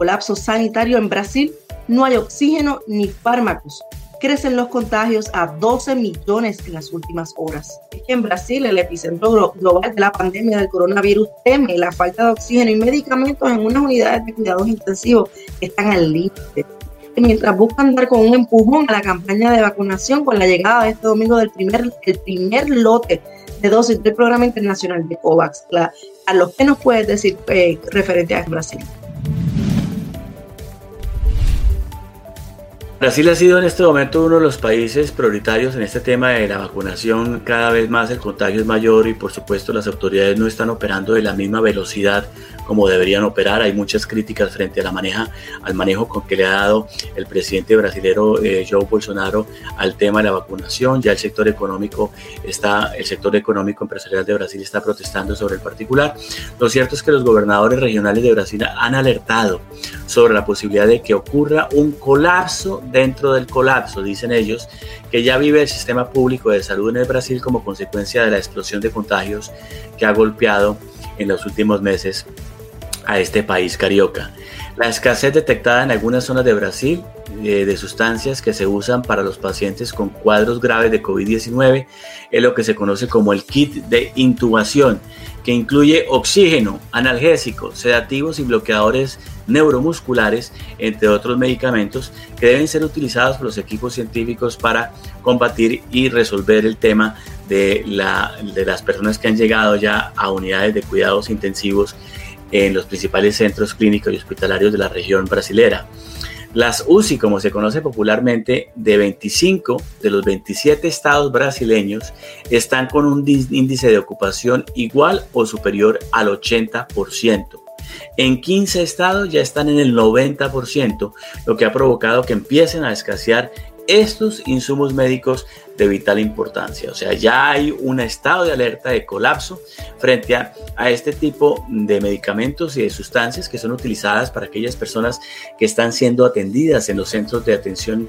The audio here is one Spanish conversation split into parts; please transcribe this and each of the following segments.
colapso sanitario en Brasil, no hay oxígeno ni fármacos. Crecen los contagios a 12 millones en las últimas horas. Es que en Brasil, el epicentro global de la pandemia del coronavirus, teme la falta de oxígeno y medicamentos en unas unidades de cuidados intensivos que están al límite. Mientras buscan dar con un empujón a la campaña de vacunación con la llegada de este domingo del primer lote de dosis del programa internacional de COVAX. ¿A lo que nos puedes decir referente a Brasil? Brasil ha sido en este momento uno de los países prioritarios en este tema de la vacunación. Cada vez más el contagio es mayor y por supuesto las autoridades no están operando de la misma velocidad como deberían operar. Hay muchas críticas frente a al manejo con que le ha dado el presidente brasilero Jair Bolsonaro al tema de la vacunación. Ya el sector económico empresarial de Brasil está protestando sobre el particular. Lo cierto es que los gobernadores regionales de Brasil han alertado sobre la posibilidad de que ocurra un colapso dentro del colapso, dicen ellos, que ya vive el sistema público de salud en el Brasil como consecuencia de la explosión de contagios que ha golpeado en los últimos meses a este país carioca. La escasez detectada en algunas zonas de Brasil de sustancias que se usan para los pacientes con cuadros graves de COVID-19 es lo que se conoce como el kit de intubación, que incluye oxígeno, analgésicos, sedativos y bloqueadores neuromusculares, entre otros medicamentos que deben ser utilizados por los equipos científicos para combatir y resolver el tema de las personas que han llegado ya a unidades de cuidados intensivos en los principales centros clínicos y hospitalarios de la región brasilera. Las UCI, como se conoce popularmente, de 25 de los 27 estados brasileños están con un índice de ocupación igual o superior al 80%. En 15 estados ya están en el 90%, lo que ha provocado que empiecen a escasear estos insumos médicos de vital importancia. O sea, ya hay un estado de alerta de colapso frente a este tipo de medicamentos y de sustancias que son utilizadas para aquellas personas que están siendo atendidas en los centros de atención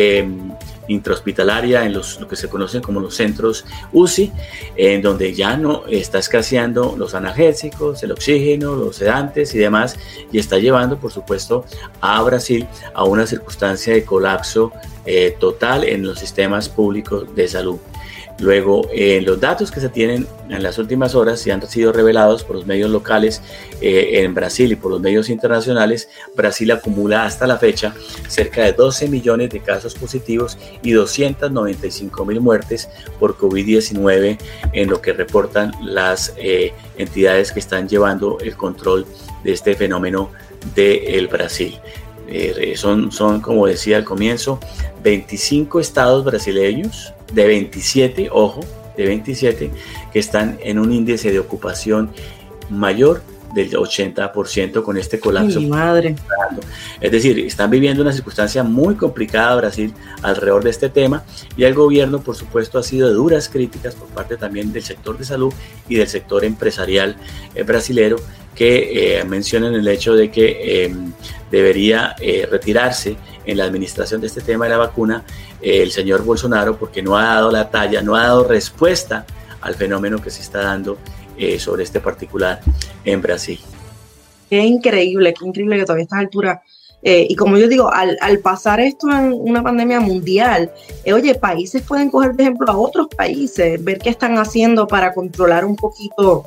intrahospitalaria, en lo que se conocen como los centros UCI, en donde ya no está escaseando los analgésicos, el oxígeno, los sedantes y demás, y está llevando, por supuesto, a Brasil a una circunstancia de colapso total en los sistemas públicos de salud. Luego, los datos que se tienen en las últimas horas y han sido revelados por los medios locales en Brasil y por los medios internacionales, Brasil acumula hasta la fecha cerca de 12 millones de casos positivos y 295.000 muertes por COVID-19 en lo que reportan las entidades que están llevando el control de este fenómeno del Brasil. Son, como decía al comienzo, 25 estados brasileños, de 27, ojo, de 27, que están en un índice de ocupación mayor del 80% con este colapso. ¡Mi madre! Es decir, están viviendo una circunstancia muy complicada Brasil alrededor de este tema, y el gobierno, por supuesto, ha sido de duras críticas por parte también del sector de salud y del sector empresarial brasilero, que mencionan el hecho de que debería retirarse en la administración de este tema de la vacuna el señor Bolsonaro, porque no ha dado la talla, no ha dado respuesta al fenómeno que se está dando sobre este particular en Brasil. Qué increíble que todavía a estas alturas, y como yo digo, al pasar esto en una pandemia mundial, oye, países pueden coger de ejemplo a otros países, ver qué están haciendo para controlar un poquito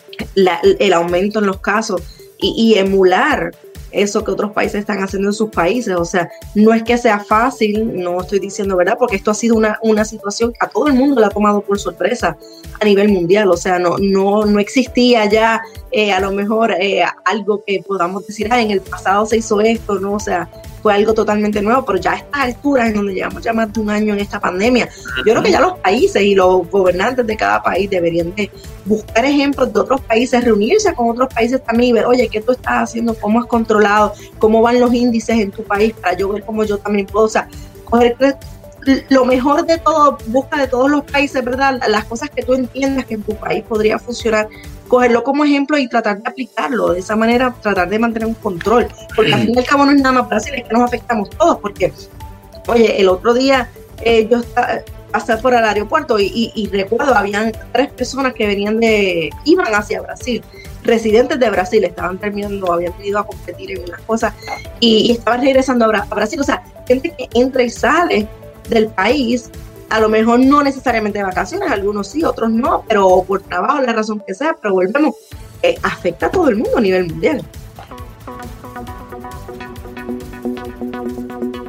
el aumento en los casos y emular eso que otros países están haciendo en sus países. O sea, no es que sea fácil, no estoy diciendo verdad, porque esto ha sido una situación que a todo el mundo le ha tomado por sorpresa a nivel mundial. O sea, no existía ya a lo mejor algo que podamos decir, en el pasado se hizo esto, ¿no? O sea, fue algo totalmente nuevo, pero ya a estas alturas, en donde llevamos ya más de un año en esta pandemia, yo creo que ya los países y los gobernantes de cada país deberían de buscar ejemplos de otros países, reunirse con otros países también y ver, oye, ¿qué tú estás haciendo? ¿Cómo has controlado? ¿Cómo van los índices en tu país? Para yo ver cómo yo también puedo, o sea, coger lo mejor de todo, busca de todos los países, ¿verdad? Las cosas que tú entiendas que en tu país podría funcionar, cogerlo como ejemplo y tratar de aplicarlo. De esa manera, tratar de mantener un control. Porque al fin y al cabo no es nada más Brasil, es que nos afectamos todos. Porque, oye, el otro día pasar por el aeropuerto y recuerdo, habían 3 personas que iban hacia Brasil, residentes de Brasil, estaban terminando, habían venido a competir en unas cosas y estaban regresando a Brasil, o sea, gente que entra y sale del país, a lo mejor no necesariamente de vacaciones, algunos sí, otros no, pero por trabajo, la razón que sea, pero volvemos, afecta a todo el mundo a nivel mundial.